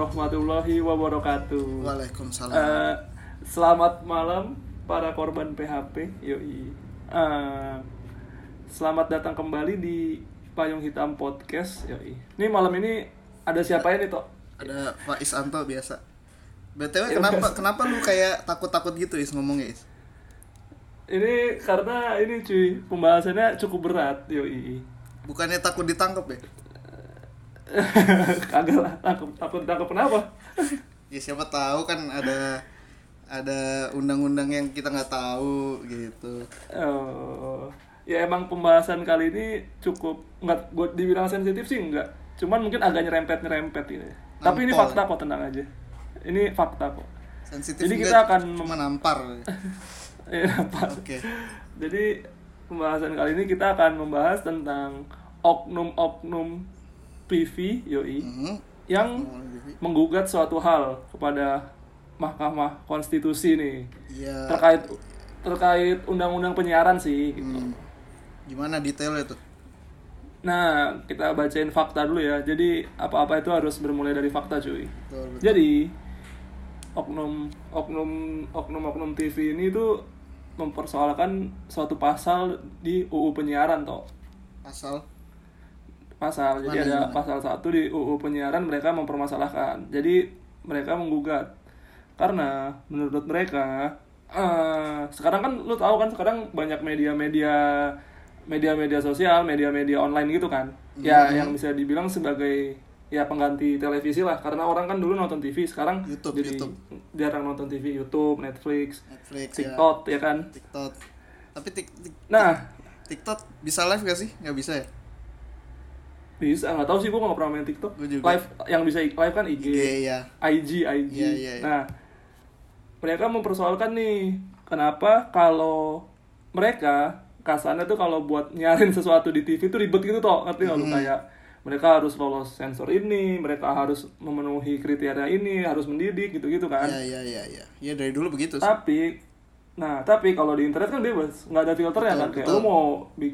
warahmatullahi wabarakatuh. Waalaikumsalam. Selamat malam para korban PHP. Yoi. Selamat datang kembali di Payung Hitam Podcast. Yoi. Ini malam ini ada siapa ya nih, Tok? Ada Pak Isanto biasa. BTW kenapa lu kayak takut-takut gitu Is ngomongnya Is? Ini karena ini cuy, pembahasannya cukup berat. Yoi. Bukannya takut ditangkap ya? Kagak lah, takut kenapa? Ya siapa tahu kan ada undang-undang yang kita nggak tahu gitu. Oh, ya emang pembahasan kali ini cukup nggak, gue dibilang sensitif sih enggak, cuman mungkin agak nyerempet gitu. Tapi ini fakta kok, tenang aja. Ini fakta kok. Sensitif. Jadi kita akan cuma nampar. Ya, nampar. Oke. Jadi pembahasan kali ini kita akan membahas tentang oknum-oknum PV yang menggugat suatu hal kepada Mahkamah Konstitusi nih. Iya. Terkait undang-undang penyiaran sih gitu. Gimana detailnya tuh? Nah, kita bacain fakta dulu ya. Jadi apa-apa itu harus bermulai dari fakta, cuy. Betul. Jadi oknum TV ini tuh mempersoalkan suatu pasal di UU penyiaran toh. Pasal. Jadi ada pasal 1 di UU penyiaran, mereka mempermasalahkan. Jadi mereka menggugat karena menurut mereka sekarang kan lu tahu kan, sekarang banyak media-media sosial, media-media online gitu kan. Ya yang bisa dibilang sebagai ya pengganti televisi lah, karena orang kan dulu nonton TV, sekarang YouTube. jarang nonton TV. YouTube, Netflix TikTok ya kan. TikTok. Tapi TikTok bisa live gak sih? Nggak bisa ya? Bisa, nggak tahu sih, gue nggak pernah main TikTok. Live yang bisa live kan IG, ya. IG. Ya. Nah, mereka mempersoalkan nih, kenapa kalau mereka kasarnya tuh kalau buat nyarin sesuatu di TV tuh ribet gitu toh, ngerti nggak lu? Kayak mereka harus lolos sensor ini, mereka harus memenuhi kriteria ini, harus mendidik gitu kan. Iya. Ya dari dulu begitu sih. Tapi kalau di internet kan bebas, nggak ada filternya kan. Kayak lu mau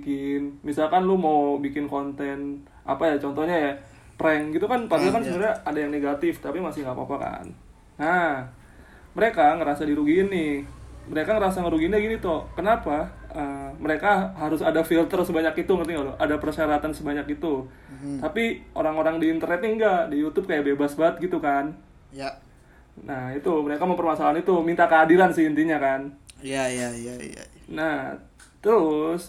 bikin konten apa ya, contohnya ya prank gitu kan, padahal kan sebenarnya ada yang negatif tapi masih nggak apa-apa kan. Nah, mereka ngerasa dirugiin nih. Mereka ngerasa ngerugiinnya gini toh. Kenapa? Mereka harus ada filter sebanyak itu, ngerti nggak lo? Ada persyaratan sebanyak itu. Tapi orang-orang di internet nih enggak, di YouTube kayak bebas banget gitu kan. Ya. Nah itu mereka mempermasalahan itu, minta keadilan sih intinya kan. Iya. Nah terus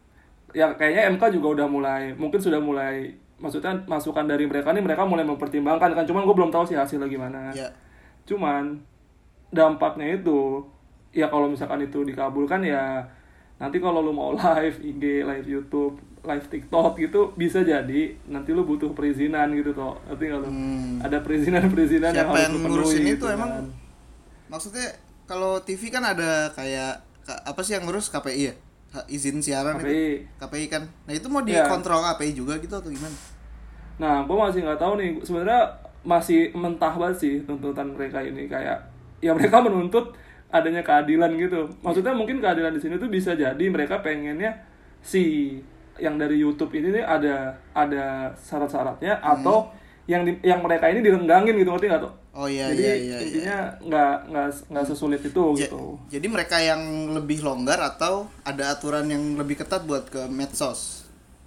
ya kayaknya MK juga sudah mulai maksudnya masukan dari mereka nih, mereka mulai mempertimbangkan kan, cuman gue belum tahu sih hasilnya gimana. Ya. Cuman dampaknya itu ya kalau misalkan itu dikabulkan ya nanti kalau lu mau live IG, live YouTube, live TikTok gitu, bisa jadi nanti lu butuh perizinan gitu toh, ngerti nggak lu? Ada perizinan yang harus lu penuhi. Siapa yang ngurusin itu gitu, emang? Maksudnya kalau TV kan ada kayak apa sih yang ngurus, KPI ya? Izin siaran KPI kan. Nah itu mau dikontrol KPI juga gitu atau gimana? Nah, gue masih nggak tahu nih. Sebenarnya masih mentah banget sih tuntutan mereka ini, kayak ya mereka menuntut adanya keadilan gitu. Maksudnya mungkin keadilan di sini tuh bisa jadi mereka pengennya si yang dari YouTube ini nih ada syarat-syaratnya atau yang mereka ini direnggangin gitu, ngerti nggak tuh? Oh iya. Jadi intinya nggak sesulit itu gitu. Jadi mereka yang lebih longgar atau ada aturan yang lebih ketat buat ke medsos?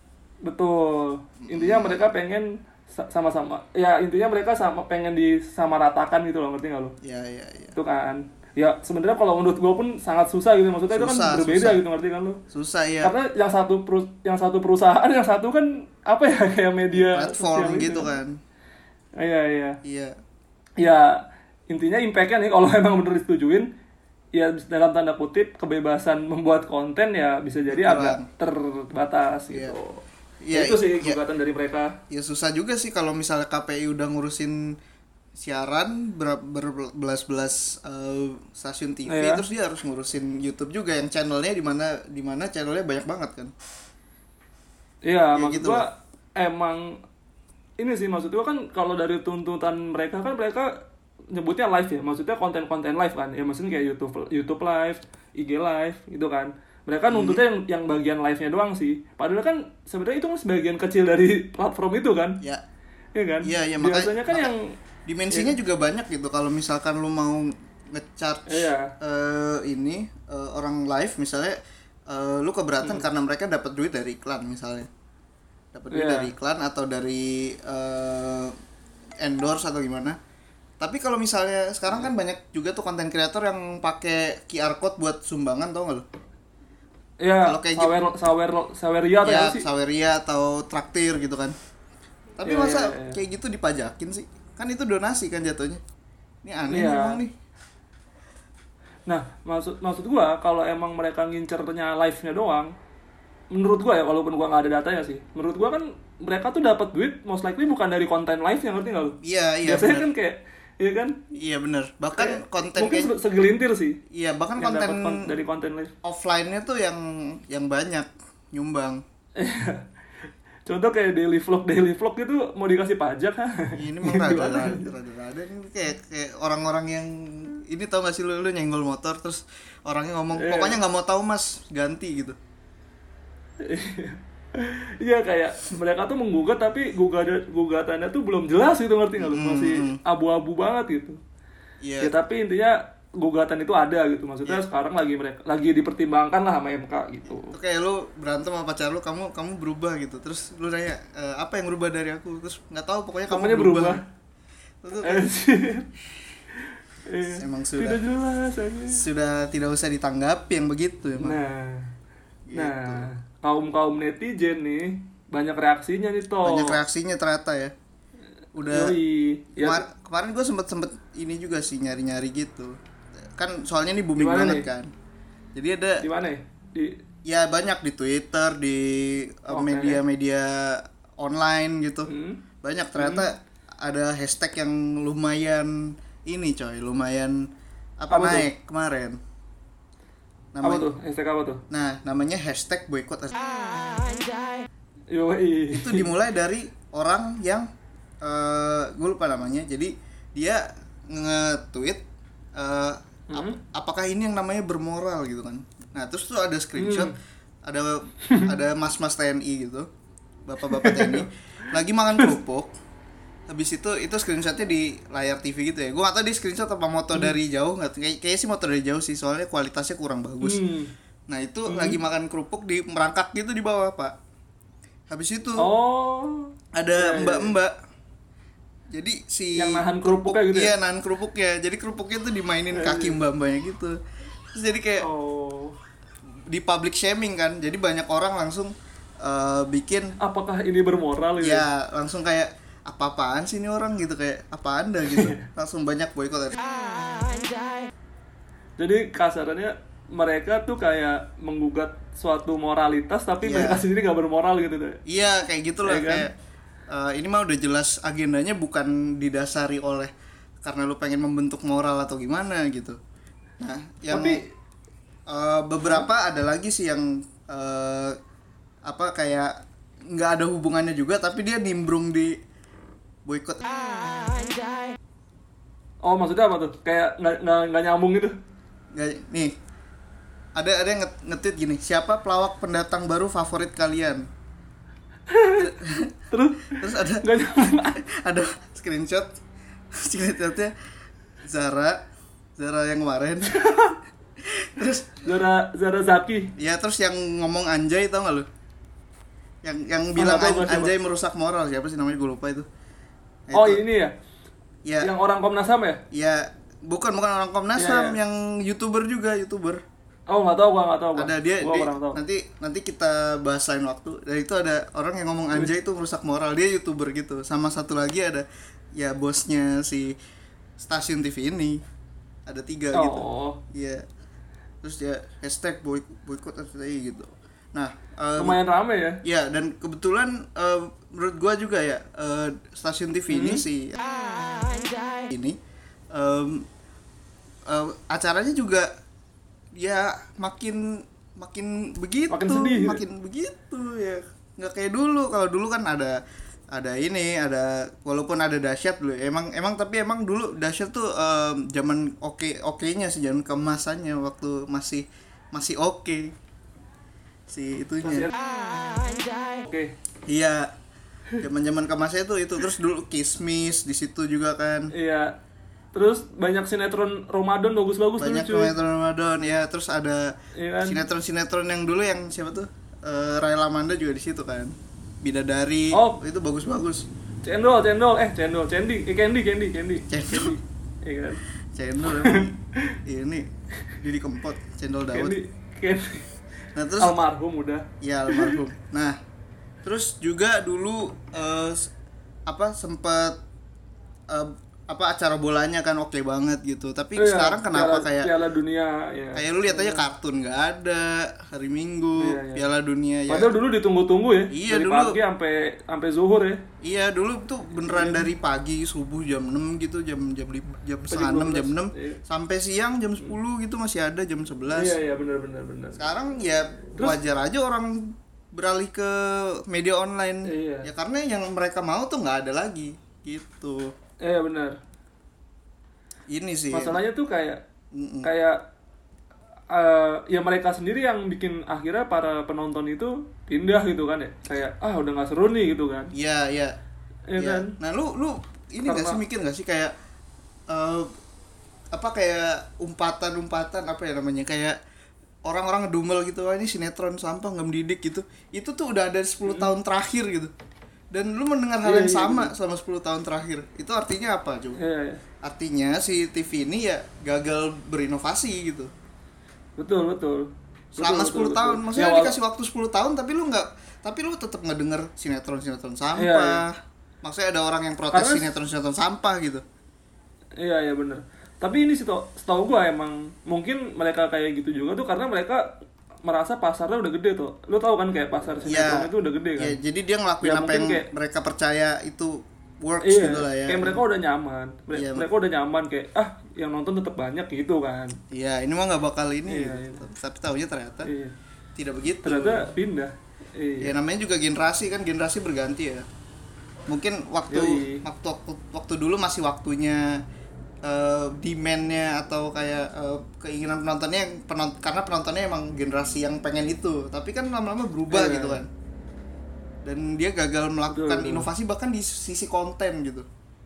Betul. Intinya mereka pengen sama-sama. Ya intinya mereka pengen disamaratakan gitu loh, ngerti nggak lo? Iya. Itu kan. Ya sebenarnya kalau menurut gue pun sangat susah gitu, maksudnya itu kan berbeda gitu, ngerti kan lo? Susah ya. Karena yang satu perusahaan, yang satu kan apa ya, kayak media platform gitu kan. Iya. Iya. Ya intinya impact-nya nih kalau emang bener disetujuin, ya dalam tanda kutip kebebasan membuat konten ya bisa jadi agak terbatas gitu. Iya. Itu sih gugatan dari mereka. Ya susah juga sih kalau misalnya KPI udah ngurusin siaran berbelas-belas stasiun TV, terus dia harus ngurusin YouTube juga yang channelnya di mana channelnya banyak banget kan. Iya, maksud gua emang ini sih, maksud gua kan kalau dari tuntutan mereka kan mereka nyebutnya live ya, maksudnya konten-konten live kan. Ya maksudnya kayak YouTube live, IG live gitu kan. Mereka nuntutnya yang bagian live-nya doang sih. Padahal kan sebenarnya itu kan sebagian kecil dari platform itu kan. Iya. Iya kan? Iya, biasanya kan dimensinya juga banyak gitu. Kalau misalkan lu mau nge-charge orang live misalnya, lu keberatan karena mereka dapat duit dari iklan misalnya, dapat duit dari iklan atau dari endorse atau gimana. Tapi kalau misalnya sekarang kan banyak juga tuh konten kreator yang pakai QR code buat sumbangan, tau nggak lo? Iya, Saweria atau ya, apa sih? Saweria atau traktir gitu kan. Tapi masa kayak gitu dipajakin sih? Kan itu donasi kan jatuhnya. Ini aneh emang nih. Nah, maksud gua kalau emang mereka ngincernya live-nya doang, menurut gua ya, walaupun gua nggak ada datanya sih, menurut gua kan mereka tuh dapat duit most likely bukan dari konten live-nya, ngerti nggak lu? Iya. Biasanya bener. kan kayak, iya kan? Iya benar. Bahkan kayak, konten mungkin segelintir sih. Iya, bahkan yang konten dari konten live. Offline-nya tuh yang banyak nyumbang. Contoh kayak daily vlog itu mau dikasih pajak kan? Ini mah rada ini kayak orang-orang yang ini, tau gak sih lu nyenggol motor terus orangnya ngomong pokoknya nggak mau tahu mas, ganti gitu. Iya, kayak mereka tuh menggugat tapi gugatannya tuh belum jelas gitu, ngerti nggak lu? Masih abu-abu banget gitu. Yeah. Ya tapi intinya gugatan itu ada gitu, maksudnya sekarang lagi dipertimbangkan lah sama MK gitu. Oke, lu berantem sama pacar lu, kamu berubah gitu, terus lu nanya apa yang berubah dari aku, terus nggak tahu pokoknya kamu berubah. Emang tidak jelas aja. Sudah tidak usah ditanggapi yang begitu emang. Nah kaum netizen nih banyak reaksinya nih toh. Banyak reaksinya ternyata ya. Udah. Kemarin gue sempet ini juga sih nyari gitu. Kan soalnya ini booming banget nih? Kan. Jadi ada. Di mana? Ya banyak di Twitter, di media-media online gitu. Banyak ternyata ada hashtag yang lumayan ini coy, lumayan naik kemarin. Apa tuh? Hashtag apa tuh? Nah, namanya hashtag boykot. Yoi. Itu dimulai dari orang yang gue lupa namanya. Jadi dia nge-tweet apakah ini yang namanya bermoral gitu kan. Nah, terus tuh ada screenshot ada mas-mas TNI gitu. Bapak-bapak TNI lagi makan kerupuk. Habis itu screenshotnya di layar TV gitu ya. Gue gak tau di screenshot apa moto dari jauh, kayaknya sih moto dari jauh sih, soalnya kualitasnya kurang bagus. Nah itu lagi makan kerupuk di merangkak gitu di bawah pak. Habis itu ada mbak-mbak. Jadi si yang nahan kerupuknya gitu ya? Iya, nahan kerupuknya. Jadi kerupuknya tuh dimainin kaki mbak-mbaknya gitu. Terus jadi kayak di public shaming kan. Jadi banyak orang langsung bikin, apakah ini bermoral gitu? Ya langsung kayak apa-apaan sih ini orang gitu, kayak apa anda gitu. Langsung banyak boykot. Jadi kasarannya mereka tuh kayak menggugat suatu moralitas tapi mereka sendiri gak bermoral gitu deh. Iya kayak gitulah ya, kayak ini mah udah jelas agendanya bukan didasari oleh karena lu pengen membentuk moral atau gimana gitu. Nah yang beberapa ada lagi sih yang kayak nggak ada hubungannya juga tapi dia nimbrung di boykot. Oh maksudnya apa tuh? Kayak nggak nyambung gitu? Nggak, nih ada yang nge-tweet gini, siapa pelawak pendatang baru favorit kalian? terus ada screenshotnya Zara yang kemarin. Terus Zara Zaki. Ya terus yang ngomong anjay, tau nggak lu? Yang bilang anjay merusak moral, siapa sih namanya, gue lupa itu. Oh ini ya? Yang orang Komnas HAM ya? Ya bukan orang Komnas HAM, yang YouTuber. Oh nggak tahu gua. Ada dia nanti kita bahas lain waktu. Dan itu ada orang yang ngomong anjay itu merusak moral, dia YouTuber gitu. Sama satu lagi ada ya bosnya si stasiun TV ini. Ada 3 gitu. Iya. Terus dia hashtag boykot gitu. Nah, lumayan rame ya. Ya, dan kebetulan menurut gua juga ya stasiun TV ini acaranya juga ya makin begitu, makin begitu ya. Nggak kayak dulu. Kalau dulu kan ada walaupun ada dahsyat dulu. Tapi emang dulu dahsyat tuh zaman oke-nya sih, zaman kemasannya waktu masih oke. Si itunya. Oke. Iya. Zaman-zaman kemasnya itu terus dulu Kismis di situ juga kan. Iya. Terus banyak sinetron Ramadan bagus-bagus Banyak tuh cuy. sinetron Ramadan ya, terus ada Iya kan? sinetron yang dulu yang siapa tuh? Ray Lamanda juga di situ kan. Bidadari. Oh. Itu bagus-bagus. Cendol, Candy. Candy. Cendol. Iya kan? Cendol emang ini Didi Kempot, Cendol Dawet. Candy. Nah, terus Almarhum udah. ya almarhum. Nah, terus juga dulu sempat acara bolanya kan oke banget gitu. Tapi Iya, sekarang kenapa Piala Dunia ya. kayak lu lihat aja kartun nggak ada hari Minggu. Iya. Piala Dunia ya. Padahal dulu ditunggu-tunggu ya. Iya, dari dulu. pagi sampai zuhur ya. Iya, dulu tuh beneran dari pagi subuh jam 6 gitu, jam setengah 6, jam 6 Iya. sampai siang jam 10 gitu masih ada jam 11. Iya benar. Sekarang ya Terus, wajar aja orang beralih ke media online. Iya. Ya karena yang mereka mau tuh nggak ada lagi gitu. Iya benar. Ini sih Masalahnya tuh kayak ya mereka sendiri yang bikin akhirnya para penonton itu pindah gitu kan ya. Kayak udah nggak seru nih gitu kan. Iya Iya kan? Nah lu ini nggak sih mikir nggak sih kayak kayak umpatan apa ya namanya, kayak orang-orang ngedumel gitu, ini sinetron sampah nggak mendidik gitu. Itu tuh udah ada 10 tahun terakhir gitu. Dan lu mendengar hal yang sama selama 10 tahun terakhir. Itu artinya apa coba? Iya. Artinya si TV ini ya gagal berinovasi gitu. Betul. Selama 10 tahun. Maksudnya Ya, dikasih waktu 10 tahun tapi lu tetap ngedenger sinetron sampah. Iya. Maksudnya ada orang yang protes Karena sinetron sampah gitu. Iya benar. Tapi ini setahu gua emang mungkin mereka kayak gitu juga tuh karena mereka merasa pasarnya udah gede tuh. Lu tahu kan kayak pasar sinetron itu udah gede kan. Iya, jadi dia ngelakuin Ya, apa yang kayak, mereka percaya itu works iya, gitu lah ya. Kayak mereka udah nyaman. Mereka udah nyaman kayak yang nonton tetap banyak gitu kan. Iya, ini mah nggak bakal ini. Iya. Tapi taunya ternyata tidak begitu. Ternyata pindah. Ya namanya juga generasi berganti ya. Mungkin waktu dulu masih waktunya demand-nya atau kayak keinginan penontonnya karena penontonnya emang generasi yang pengen itu, tapi kan lama-lama berubah gitu kan, dan dia gagal melakukan inovasi bahkan di sisi konten gitu.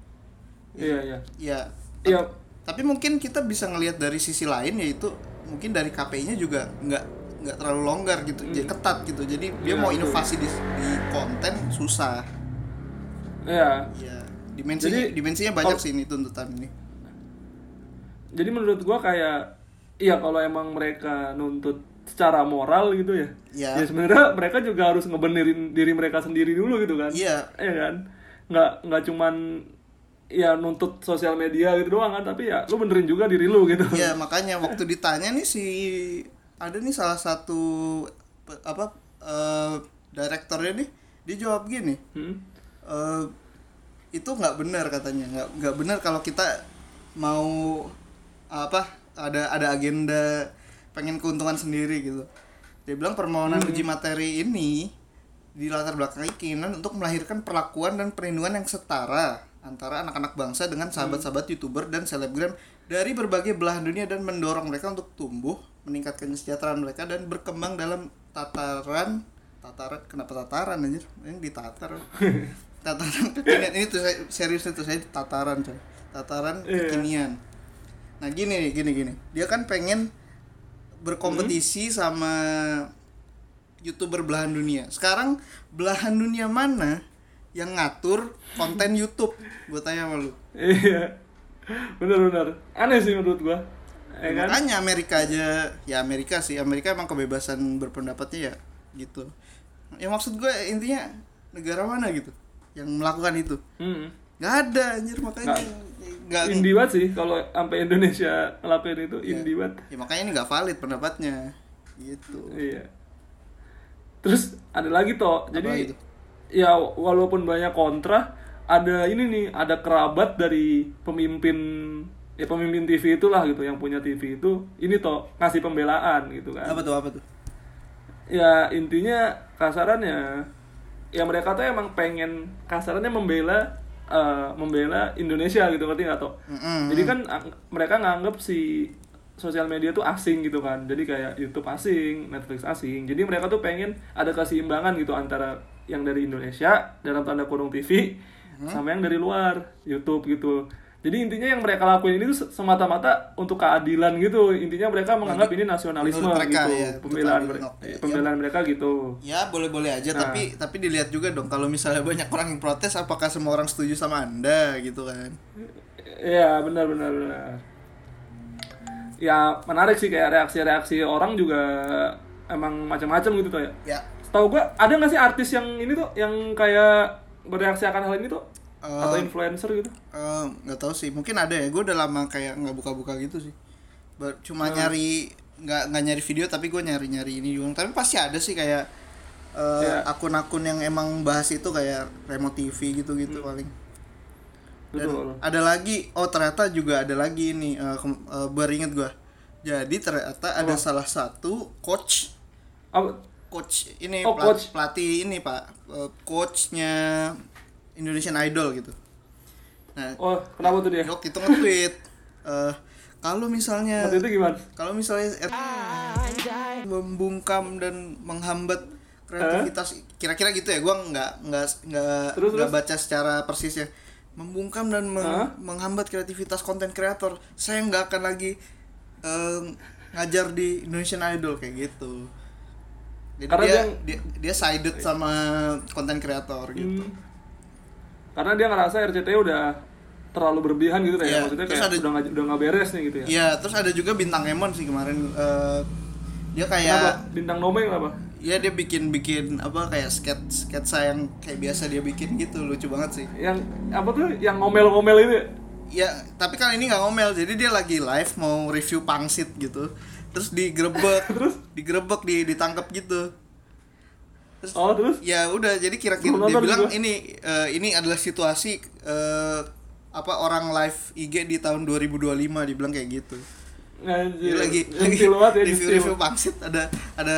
Iya. Tapi mungkin kita bisa ngelihat dari sisi lain, yaitu mungkin dari KPI-nya juga nggak terlalu longgar gitu, jadi ketat gitu, jadi dia mau inovasi di konten susah. Iya. Dimensinya banyak sih ini tuntutan ini. Jadi menurut gua kayak kalau emang mereka nuntut secara moral gitu ya sebenarnya mereka juga harus ngebenerin diri mereka sendiri dulu gitu kan. Iya kan, nggak cuman nuntut sosial media gitu doang kan, tapi lu benerin juga diri lu gitu. Iya, makanya waktu ditanya nih ada nih salah satu direkturnya nih, dia jawab gini, itu nggak benar katanya, nggak benar kalau kita mau ada agenda pengen keuntungan sendiri gitu. Dia bilang permohonan uji materi ini dilatar belakangi keinginan untuk melahirkan perlakuan dan perlindungan yang setara antara anak-anak bangsa dengan sahabat-sahabat YouTuber dan selebgram dari berbagai belahan dunia, dan mendorong mereka untuk tumbuh, meningkatkan kesejahteraan mereka dan berkembang dalam tataran kenapa tataran anjir? Ini ditatar. Tataran kekinian ini tuh saya tataran coy. Tataran kekinian. Nah gini. Dia kan pengen berkompetisi sama YouTuber belahan dunia. Sekarang belahan dunia mana yang ngatur konten YouTube? Gue tanya sama lu. Iya. Benar. Aneh sih menurut gua. Makanya Amerika aja, ya Amerika emang kebebasan berpendapatnya ya gitu. Ya maksud gue intinya negara mana gitu yang melakukan itu? Nggak ada anjir, makanya nggak indie banget sih kalau sampai Indonesia ngelakuin itu. Indie banget. Ya makanya ini nggak valid pendapatnya gitu. Iya. Terus ada lagi toh, jadi itu? Ya walaupun banyak kontra, ada kerabat dari pemimpin TV itulah gitu, yang punya TV itu ini toh ngasih pembelaan gitu kan. Apa tuh? Ya intinya kasarannya ya mereka tuh emang pengen kasarannya membela Indonesia gitu, ngerti nggak toh? Jadi kan mereka nganggep si sosial media tuh asing gitu kan, jadi kayak YouTube asing, Netflix asing, jadi mereka tuh pengen ada keseimbangan gitu antara yang dari Indonesia dalam tanda kurung TV sama yang dari luar YouTube gitu. Jadi intinya yang mereka lakuin ini tuh semata-mata untuk keadilan gitu. Intinya mereka menganggap ini nasionalisme mereka, gitu. ya, Pembelaan mereka gitu. Ya boleh-boleh aja, tapi dilihat juga dong kalau misalnya banyak orang yang protes, apakah semua orang setuju sama Anda gitu kan? Iya, benar. Ya menarik sih, kayak reaksi orang juga emang macam-macam gitu tuh ya. Ya. Setahu gua ada nggak sih artis yang ini tuh yang kayak bereaksi akan hal ini tuh? Atau influencer gitu? Nggak tahu sih, mungkin ada ya. Gue udah lama kayak nggak buka-buka gitu sih. Cuma nyari nggak nyari video, tapi gue nyari ini juga. Tapi pasti ada sih kayak akun-akun yang emang bahas itu, kayak Remote TV gitu paling. Dan Betul. ada lagi, ternyata juga ada lagi ini, baru inget gue. Jadi ternyata ada salah satu coach ini, pelatih ini Pak, coachnya Indonesian Idol gitu. Nah, kenapa tuh dia? Waktu itu nge-tweet, kalau misalnya Waktu itu gimana? Kalau misalnya membungkam dan menghambat kreativitas, kira-kira gitu ya. Gua nggak baca secara persisnya. Membungkam dan menghambat kreativitas konten kreator. Saya nggak akan lagi ngajar di Indonesian Idol kayak gitu. Jadi karena dia sided sama konten kreator gitu. Karena dia ngerasa RCTI udah terlalu berlebihan gitu ya, maksudnya kayak udah nggak beres nih gitu ya. Iya, terus ada juga Bintang Emon sih kemarin, dia kayak kenapa? Bintang Nomeng apa? Iya, dia bikin apa kayak sketsa yang kayak biasa dia bikin gitu, lucu banget sih. Yang apa tuh? Yang ngomel-ngomel itu? Ya, tapi kali ini nggak ngomel, jadi dia lagi live mau review pangsit gitu, terus digerebek, ditangkap gitu. Terus? Ya udah, jadi kira-kira dia bilang juga. Ini adalah situasi orang live IG di tahun 2025, dibilang kayak gitu. Dia lagi review pangsit, ada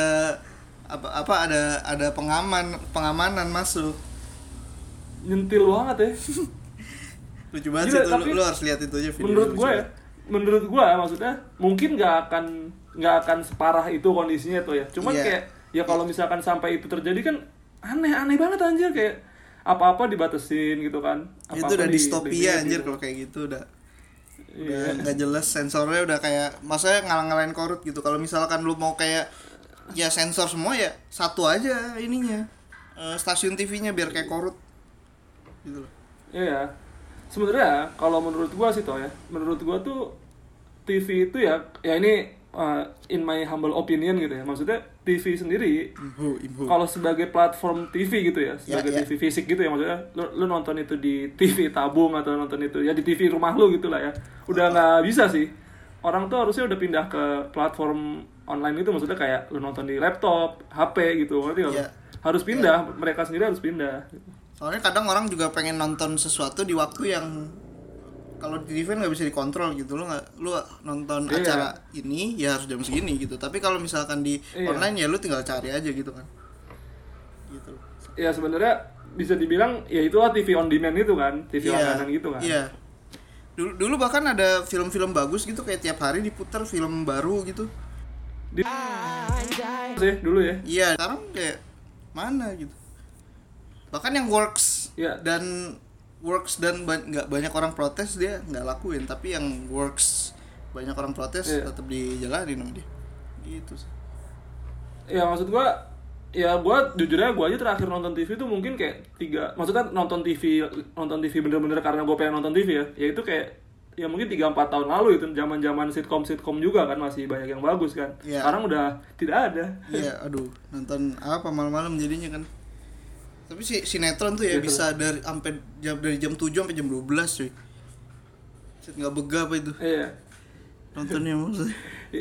pengamanan masuk. Nyentil banget ya. Lucu banget sih itu, lu harus lihat itu aja video. Menurut gua maksudnya mungkin nggak akan separah itu kondisinya tuh ya. Cuman kayak ya kalau misalkan sampai itu terjadi kan aneh banget anjir, kayak apa-apa dibatesin gitu kan. Itu udah distopia anjir kalau kayak gitu, udah nggak jelas, sensornya udah kayak maksudnya ngalang-ngalain korut gitu. Kalau misalkan lu mau kayak ya sensor semua, ya satu aja ininya, stasiun TV-nya biar kayak korut gitu loh. Iya. Sebenarnya kalau menurut gua sih menurut gua tuh TV itu ya ini in my humble opinion gitu ya, maksudnya TV sendiri kalau sebagai platform TV gitu ya, sebagai TV fisik gitu ya, maksudnya lu nonton itu di TV tabung atau nonton itu ya di TV rumah lu gitu lah ya, udah nggak bisa sih. Orang tuh harusnya udah pindah ke platform online itu, maksudnya kayak lu nonton di laptop, HP gitu, ngerti nggak? Harus pindah, mereka sendiri harus pindah. Soalnya kadang orang juga pengen nonton sesuatu di waktu yang kalau di TV nggak bisa dikontrol gitu. Lu nonton acara ini ya harus jam segini gitu. Tapi kalau misalkan di online ya lu tinggal cari aja gitu kan. Gitu. Ya sebenarnya bisa dibilang ya itulah TV on demand itu kan, TV langganan gitu kan. Iya. Dulu bahkan ada film-film bagus gitu, kayak tiap hari diputar film baru gitu. Sih dulu ya. Iya, sekarang kayak mana gitu. Bahkan yang works dan nggak banyak orang protes dia nggak lakuin, tapi yang works banyak orang protes tetap dijalanin sama dia gitu sih. Ya maksud gua jujur aja, gua aja terakhir nonton TV tuh mungkin kayak maksudnya nonton TV bener-bener karena gua pengen nonton TV ya itu kayak ya mungkin 3-4 tahun lalu, itu zaman sitcom juga kan, masih banyak yang bagus kan. Sekarang udah tidak ada. Iya, aduh, nonton apa malam-malam jadinya kan. Tapi sinetron tuh ya bisa dari jam 7 sampai jam 12 cuy. Enggak begah apa itu. Iya. Nontonnya maksudnya.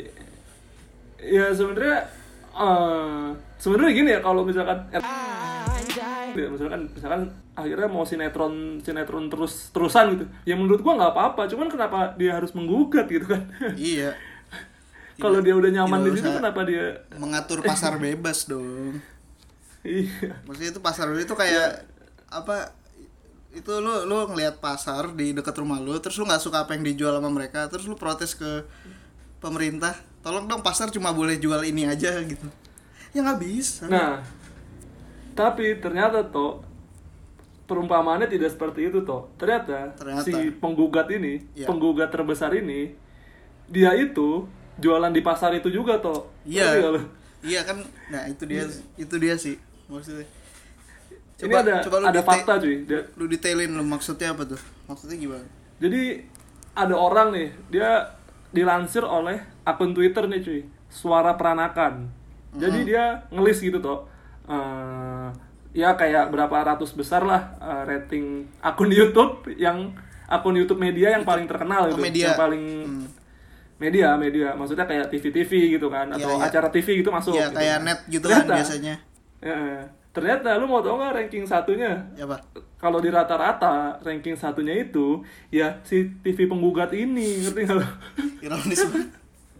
Ya sebenarnya gini ya, kalau misalkan misalkan akhirnya mau sinetron terusan gitu. Ya menurut gua enggak apa-apa, cuman kenapa dia harus menggugat gitu kan? Iya. Kalau dia udah nyaman di situ, kenapa dia mengatur pasar bebas dong? Iya. Maksudnya itu pasar itu kayak apa? Itu lu ngelihat pasar di dekat rumah lu, terus lu nggak suka apa yang dijual sama mereka, terus lu protes ke pemerintah, tolong dong pasar cuma boleh jual ini aja gitu. Ya nggak bisa. Nah, Tapi ternyata toh perumpamaannya tidak seperti itu toh. Ternyata si penggugat ini, penggugat terbesar ini, dia itu jualan di pasar itu juga toh. Iya. Iya kan. Nah, itu dia sih maksudnya. Coba, ini ada fakta cuy. Lu detailin lu maksudnya apa tuh? Maksudnya gimana? Jadi ada orang nih, dia dilansir oleh akun Twitter nih cuy, Suara Peranakan. Jadi dia ngelis gitu toh. Ya kayak berapa ratus besar lah rating akun YouTube media yang paling terkenal gitu, media. Yang paling media, maksudnya kayak TV gitu kan, atau acara TV gitu masuk. Iya, gitu kayak kan. Net gitu kan biasanya. Ternyata lu mau tau nggak ranking satunya? Ya, Pak. Kalau di rata-rata ranking satunya itu ya si TV penggugat ini, ngerti nggak lu? Ironis banget.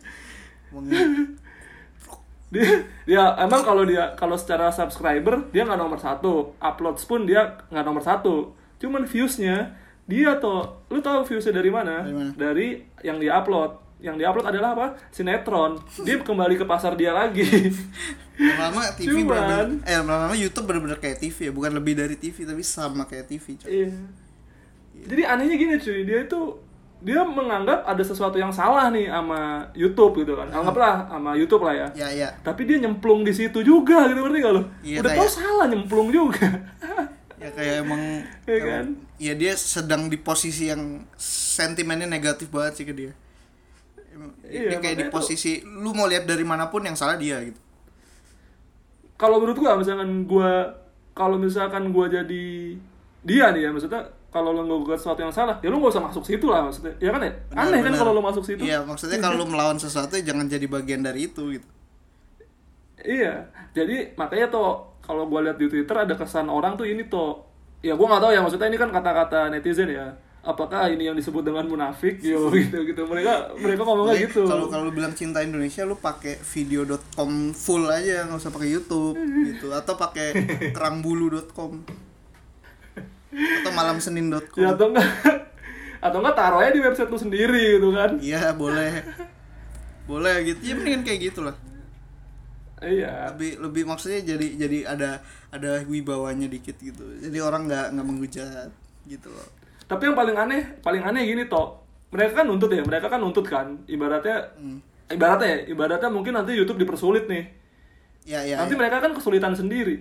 dia emang kalau secara subscriber dia nggak nomor 1, uploads pun dia nggak nomor 1, cuman viewsnya dia lu tahu viewsnya dari mana? Dari yang dia upload adalah apa? Sinetron. Dia kembali ke pasar dia lagi. Lama-lama TV lama-lama YouTube bener-bener kayak TV ya, bukan lebih dari TV tapi sama kayak TV. Iya. Jadi anehnya gini cuy, dia menganggap ada sesuatu yang salah nih sama YouTube gitu kan. Anggaplah sama YouTube lah ya. Iya. Tapi dia nyemplung di situ juga gitu, ngerti gak lo? Iya, udah tahu salah nyemplung juga. Ya kayak emang ya kan? Ya dia sedang di posisi yang sentimennya negatif banget sih ke dia. Dia kayak di posisi lu mau lihat dari manapun yang salah dia gitu. Kalau menurut gua misalkan gua jadi dia nih ya, maksudnya kalau lu nggak sesuatu yang salah, ya lu nggak usah masuk situ lah maksudnya. Ya kan ya? Aneh kan kalau lu masuk situ. Iya, maksudnya kalau lu melawan sesuatu jangan jadi bagian dari itu gitu. Iya. Jadi makanya kalau gua lihat di Twitter ada kesan orang tuh ini ya gua nggak tahu ya, maksudnya ini kan kata-kata netizen ya. Apakah ini yang disebut dengan munafik gitu. Mereka ngomongnya gitu. Kalau lu bilang cinta Indonesia lu pakai video.com full aja, nggak usah pakai YouTube gitu, atau pakai kerangbulu.com atau malamsenin.com. Ya atau enggak taruh aja di website lu sendiri gitu kan. Iya, boleh gitu. Ya mendingan kayak gitulah. Iya. Lebih maksudnya jadi ada wibawanya dikit gitu. Jadi orang nggak menghujat gitu loh. Tapi yang paling aneh gini mereka kan nuntut kan, ibaratnya mungkin nanti YouTube dipersulit nih. Nanti mereka kan kesulitan sendiri.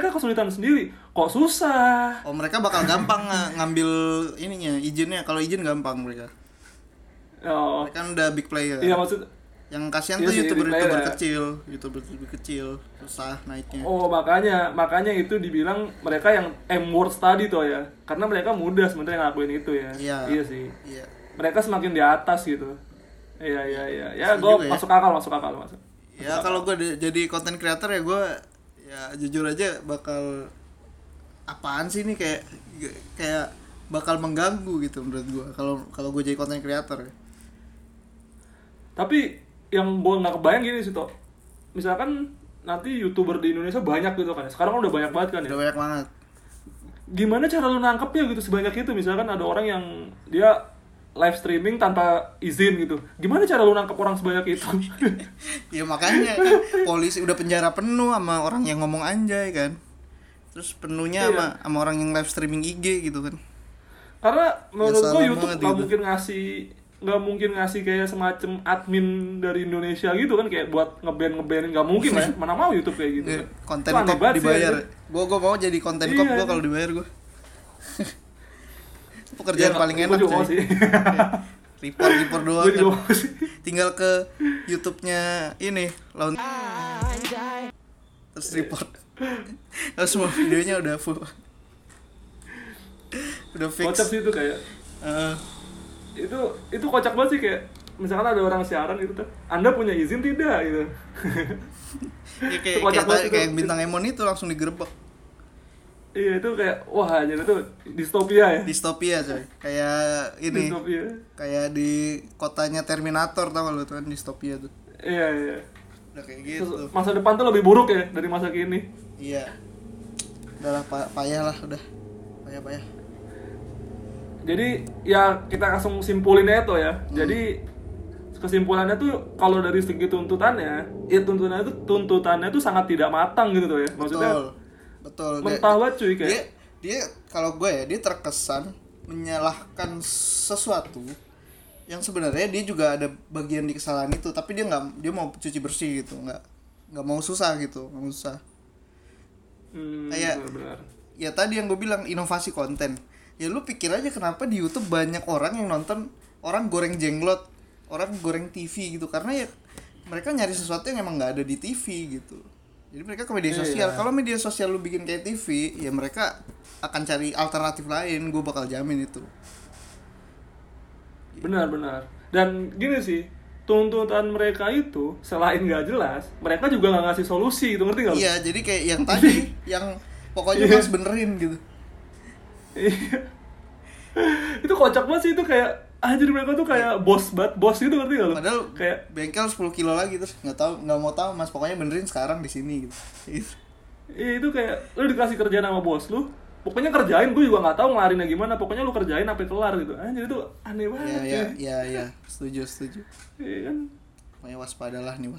Kok susah? Oh, mereka bakal gampang ngambil ininya, izinnya. Kalau izin gampang mereka. Oh. Mereka kan udah big player. Iya, maksud yang kasihan tuh YouTuber kecil, susah naiknya. Oh, makanya itu dibilang mereka yang M-word tadi ya. Karena mereka mudah sebenarnya ngelakuin itu ya. Iya sih. Iya. Mereka semakin di atas gitu. Iya. Ya, gue masuk akal. Ya, kalau gue jadi content creator ya gue ya jujur aja bakal apaan sih ini, kayak bakal mengganggu gitu menurut gue kalau gue jadi content creator ya. Tapi yang gue nggak kebayang gini sih misalkan nanti YouTuber di Indonesia banyak gitu kan, sekarang udah banyak banget kan ya. Udah banyak banget. Gimana cara lu nangkepnya gitu sebanyak itu? Misalkan ada orang yang dia live streaming tanpa izin gitu, gimana cara lu nangkep orang sebanyak itu? Ya makanya polisi udah penjara penuh sama orang yang ngomong anjay kan, terus penuhnya sama orang yang live streaming IG gitu kan. Karena menurut gue YouTube nggak mungkin ngasih kayak semacam admin dari Indonesia gitu kan, kayak buat ngeband nggak mungkin lah. Mana mau YouTube kayak gitu kan. Konten kop dibayar. Gue mau jadi konten kop gue kalau dibayar gue. Pekerjaan paling enak sih. Report doang kan. Tinggal ke YouTube-nya ini lawan. Terus report. Terus semua videonya udah full. Udah fix. Kocak sih itu kayak. Itu kocak banget sih, kayak misalkan ada orang siaran gitu tuh, Anda punya izin tidak gitu. Ya kayak bintang Emon itu langsung digerebek. Iya, itu kayak wah jadi itu distopia ya. Distopia coy. Kayak ini. Distopia. Kayak di kotanya Terminator, tau gak lu tuh kan distopia tuh. Iya. Udah kayak gitu. Masa depan tuh lebih buruk ya dari masa kini. Iya. Udahlah payah lah udah. Payah. Jadi ya kita langsung simpulin aja ya. Jadi kesimpulannya tuh kalau dari segi tuntutannya tuh sangat tidak matang gitu ya. Maksudnya Betul. Mentah banget cuy kayak. Dia kalau gue ya, dia terkesan menyalahkan sesuatu yang sebenarnya dia juga ada bagian di kesalahan itu, tapi dia mau cuci bersih gitu, nggak mau susah gitu, nggak mau susah. Kayak benar. Ya tadi yang gue bilang, inovasi konten. Ya lu pikir aja kenapa di YouTube banyak orang yang nonton orang goreng jenglot, orang goreng TV gitu, karena ya mereka nyari sesuatu yang emang nggak ada di TV gitu. Jadi mereka ke media sosial. Kalau media sosial lu bikin kayak TV, ya mereka akan cari alternatif lain, gue bakal jamin itu. Benar. Dan gini sih, tuntutan mereka itu selain nggak jelas, mereka juga nggak ngasih solusi gitu, ngerti nggak? Iya, jadi kayak yang tadi, yang pokoknya harus benerin gitu. Itu kocak banget sih, itu kayak anjir, mereka tuh kayak bos gitu, ngerti nggak lo? Padahal kayak bengkel 10 kilo lagi, terus nggak mau tahu mas, pokoknya benerin sekarang di sini gitu. itu kayak lu dikasih kerjaan sama bos lu, pokoknya kerjain, gue juga nggak tahu ngelarinnya gimana, pokoknya lu kerjain sampai kelar gitu. Anjir, itu aneh banget. Iya, setuju. Iya kan? Pokoknya waspadalah nih.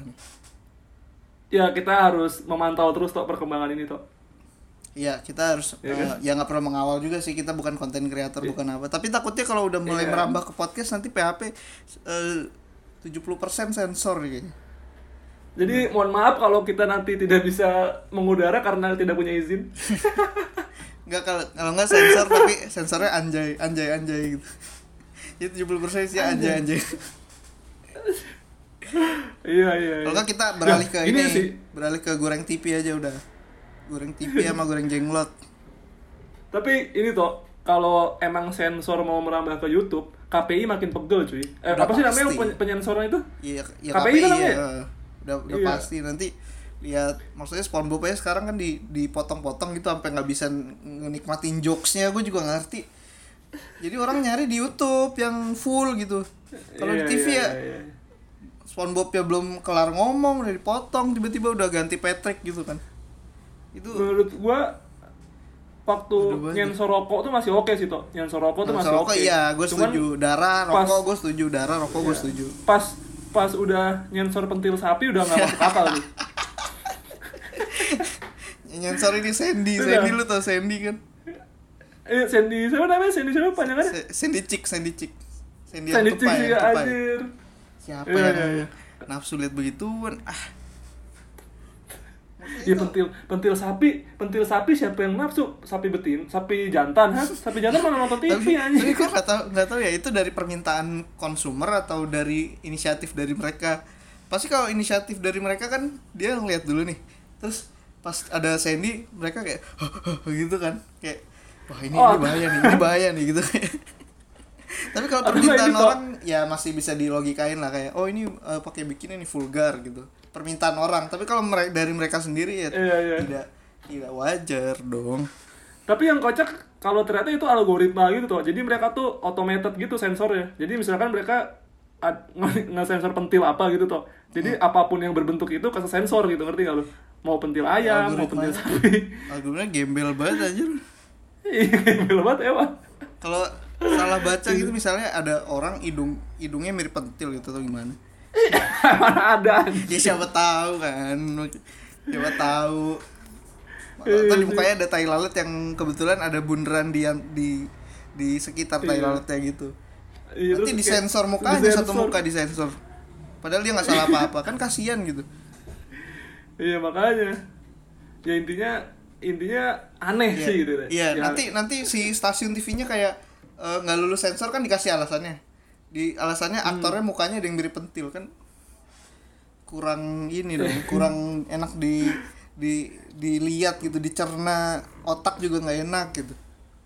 Ya kita harus memantau terus toh perkembangan ini toh. Iya, kita harus kan? Ya nggak perlu mengawal juga sih, kita bukan konten creator, bukan apa. Tapi takutnya kalau udah mulai merambah ke podcast nanti PHP 70% sensor kayaknya. Jadi mohon maaf kalau kita nanti tidak bisa mengudara karena tidak punya izin. Enggak, kalau nggak sensor tapi sensornya anjay gitu. Jadi 70% sih anjay. Iya. Kalau nggak kita beralih ke ini sih. Beralih ke goreng TV aja udah. Goreng TV sama goreng jenglot. Tapi ini toh, kalau emang sensor mau merambah ke YouTube, KPI makin pegel cuy. Apa sih namanya penyensoran itu? Iya, KPI kan namanya? Udah pasti. Nanti lihat, maksudnya SpongeBob aja sekarang kan dipotong-potong gitu sampai nggak bisa nikmatin jokesnya. Gue juga ngerti. Jadi orang nyari di YouTube yang full gitu. Kalau di TV ya SpongeBob ya belum kelar ngomong udah dipotong, tiba-tiba udah ganti Patrick gitu kan. Itu menurut gue waktu nyensor rokok tuh masih oke sih toh. Nyensor rokok tuh masih oke. Iya, gue setuju. Darah rokok gue setuju. Gue setuju. Pas udah nyensor pentil sapi udah nggak masuk akal tuh. Nyensor ini Sandy lu tau Sandy kan? Sandy siapa namanya? Sandy siapa panjangannya? Sandy Chick. Sandy Chick sih ya, anjir. Siapa yang nafsu lihat begituan? Ya pentil sapi siapa yang nafsu? Sapi betin, sapi jantan, sapi jantan mana nonton TV anjing. Tapi gue nggak tahu ya itu dari permintaan konsumer atau dari inisiatif dari mereka. Pasti kalau inisiatif dari mereka kan dia ngeliat dulu nih, terus pas ada Sandy mereka kayak gitu kan, kayak wah ini bahaya nih gitu. Tapi kalau permintaan orang ya masih bisa dilogikain lah, kayak oh ini pakai bikini ini vulgar gitu, permintaan orang. Tapi kalau dari mereka sendiri ya tidak wajar dong. Tapi yang kocak kalau ternyata itu algoritma gitu tuh, jadi mereka tuh automated gitu sensornya. Jadi misalkan mereka nge-sensor pentil apa gitu tuh, jadi apapun yang berbentuk itu kasih sensor gitu, ngerti gak lu? Mau pentil ayam, mau pentil sapi. Algoritma gembel banget aja. Iya, gembel banget emang. Kalau salah baca gitu misalnya ada orang hidungnya mirip pentil gitu atau gimana? Mana ada? Ya siapa tahu kan. Siapa tahu. Atau di mukanya ada tai lalat yang kebetulan ada bundaran di sekitar tai lalatnya gitu. Nanti disensor mukanya, satu muka disensor. Padahal dia nggak salah apa-apa, kan kasihan gitu. Iya makanya. Ya intinya aneh sih gitu deh. Iya, ya. nanti si stasiun TV-nya kayak nggak lulus sensor kan dikasih alasannya. Alasannya aktornya mukanya ada yang mirip pentil kan. Kurang ini dong, kurang enak dilihat gitu, dicerna, otak juga nggak enak gitu.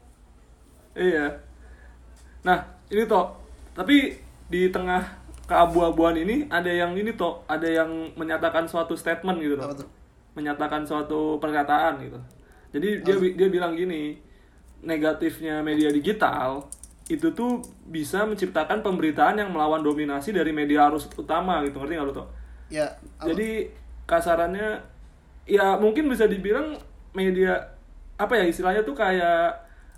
Iya. Nah, ini toh, tapi di tengah keabu-abuan ini ada yang menyatakan suatu statement gitu toh. Menyatakan suatu pernyataan gitu. Jadi dia bilang gini, negatifnya media digital itu tuh bisa menciptakan pemberitaan yang melawan dominasi dari media arus utama gitu, ngerti nggak lu toh? Ya. Jadi kasarannya ya mungkin bisa dibilang media apa ya istilahnya tuh kayak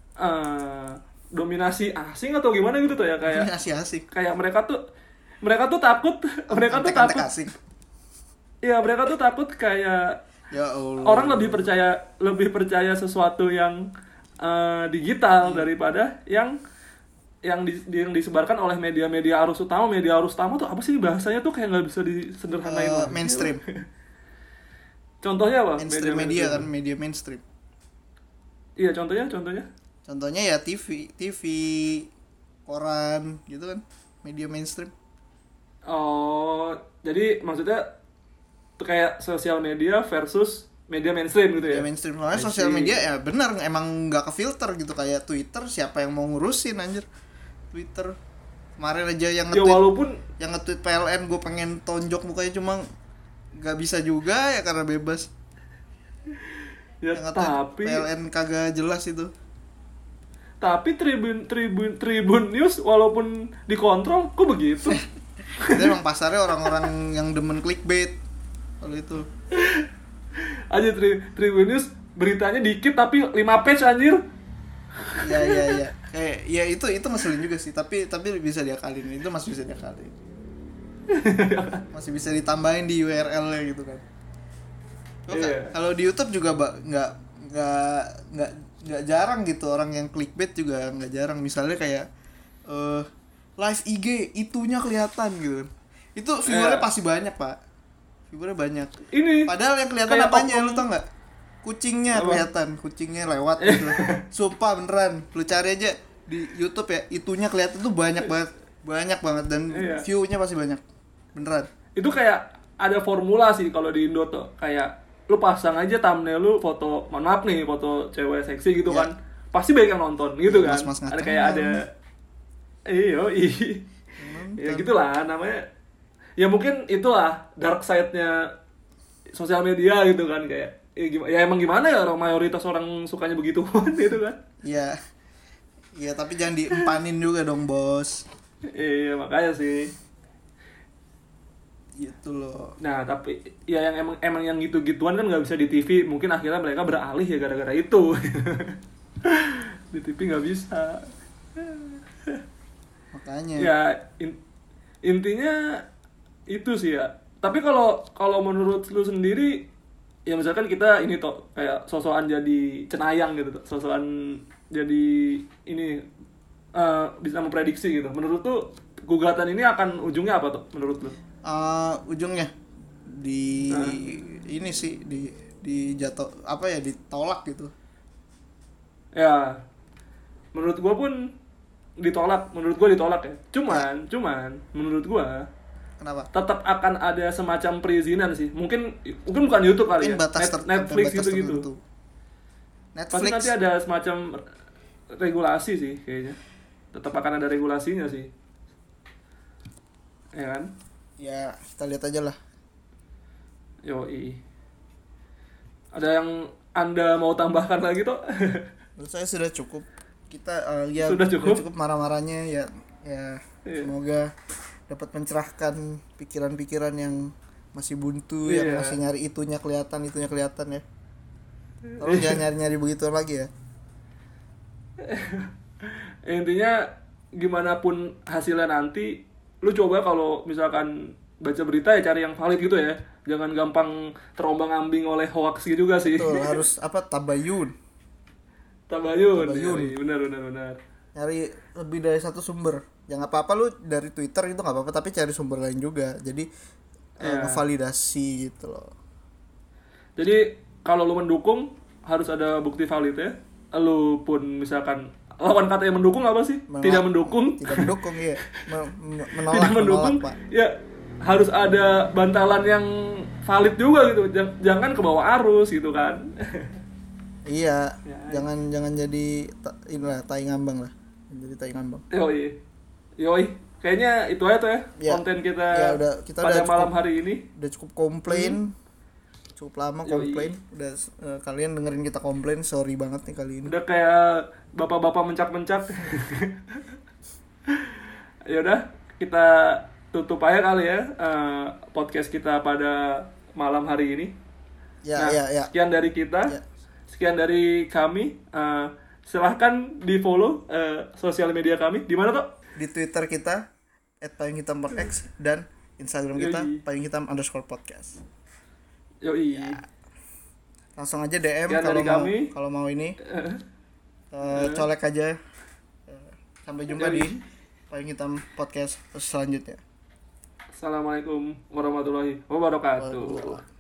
dominasi asing atau gimana gitu tuh ya, kayak dominasi asing. Kayak mereka tuh takut asing. Iya, mereka tuh takut kayak Ya Allah. Orang lebih percaya sesuatu yang digital daripada yang disebarkan oleh media-media arus utama. Media arus utama tuh apa sih bahasanya tuh kayak nggak bisa disederhanain lagi. Mainstream. Contohnya apa? Mainstream media kan, media mainstream. Iya, contohnya. Contohnya ya TV, koran gitu kan, media mainstream. Oh, jadi maksudnya tuh kayak sosial media versus media mainstream gitu ya? Media mainstream, soalnya sosial media ya benar emang nggak ke filter gitu, kayak Twitter siapa yang mau ngurusin anjir. Twitter kemarin aja yang ya walaupun yang nge-tweet PLN gue pengen tonjok mukanya cuma nggak bisa juga ya karena bebas. Ya yang tapi PLN kagak jelas itu. Tapi Tribun News walaupun dikontrol kok begitu. Itu emang pasarnya orang-orang yang demen clickbait kalau itu. Aja Tribun News beritanya dikit tapi 5 page anjir. Iya. Kayak ya itu ngeselin juga sih, tapi bisa diakalin. Itu masih bisa diakalin. Masih bisa ditambahin di URL-nya gitu kan. Kalau di YouTube juga nggak jarang gitu orang yang clickbait juga nggak jarang. Misalnya kayak live IG itunya kelihatan gitu. Itu viewernya pasti banyak, Pak. Viewernya banyak. Ini padahal yang kelihatan apanya lu tau nggak? Kucingnya kelihatan, kucingnya lewat gitu. Sumpah beneran, lu cari aja di YouTube ya, itunya kelihatan tuh banyak banget dan view-nya pasti banyak. Beneran. Itu kayak ada formula sih kalau di Indo tuh, kayak lu pasang aja thumbnail lu foto, mohon maaf nih, foto cewek seksi gitu kan. Pasti banyak yang nonton gitu kan. Mas ada kayak ada ya gitulah namanya. Ya mungkin itulah dark side-nya sosial media gitu kan, kayak ya emang gimana ya, orang mayoritas orang sukanya begitu gitu kan. Iya tapi jangan diempanin juga dong bos. Iya makanya sih gitu loh. Nah tapi ya yang emang yang gitu-gituan kan nggak bisa di TV, mungkin akhirnya mereka beralih ya gara-gara itu. Di TV nggak bisa. Makanya ya intinya itu sih ya. Tapi kalau menurut lu sendiri, ya misalkan kita ini toh kayak sosokan jadi cenayang gitu, sosokan jadi ini bisa memprediksi gitu. Menurut tuh gugatan ini akan ujungnya apa tuh menurut lu? Ujungnya ini sih di jatuh apa ya, ditolak gitu. Ya menurut gua pun ditolak ya. Cuman menurut gua kenapa? Tetap akan ada semacam perizinan sih. Mungkin bukan YouTube kali ya. Netflix gitu. Pasti nanti ada semacam regulasi sih kayaknya. Tetap akan ada regulasinya sih. Ya kan? Ya, kita lihat aja lah. Yoi. Ada yang Anda mau tambahkan lagi toh? Menurut saya sudah cukup. Kita sudah cukup marah-marahnya ya. Semoga dapat mencerahkan pikiran-pikiran yang masih buntu, yang masih nyari itunya kelihatan ya. Tolong jangan nyari begitu lagi ya. Intinya gimana pun hasilnya nanti, lu coba kalau misalkan baca berita ya cari yang valid gitu ya. Jangan gampang terombang-ambing oleh hoax gitu juga sih. Betul, harus tabayun. Benar. Nyari lebih dari satu sumber. Ya nggak apa-apa lu dari Twitter itu nggak apa-apa, tapi cari sumber lain juga. Jadi ngevalidasi gitu loh. Jadi kalau lu mendukung harus ada bukti valid ya. Lu pun misalkan lawan kata yang mendukung apa sih? Tidak mendukung iya. Menolak, Pak. Ya harus ada bantalan yang valid juga gitu. Jangan ke bawah arus gitu kan. Iya, jangan jadi tai ngambang lah. Jadi tai ngambang. Yoi. Kayaknya itu aja tuh ya konten kita, kita pada udah malam hari ini. Udah cukup komplain. Cukup lama komplain. Udah kalian dengerin kita komplain, sorry banget nih kali ini. Udah kayak bapak-bapak mencak-mencak. Ya udah, kita tutup aja kali ya podcast kita pada malam hari ini. Ya. Sekian dari kita. Ya. Sekian dari kami. Silahkan di follow sosial media kami. Di mana toh? Di Twitter kita @payunghitam_x dan Instagram kita payunghitam_podcast. Yoi. Ya. langsung aja DM kalau mau ini colek aja. Sampai jumpa di Payung Hitam Podcast selanjutnya. Assalamualaikum warahmatullahi wabarakatuh.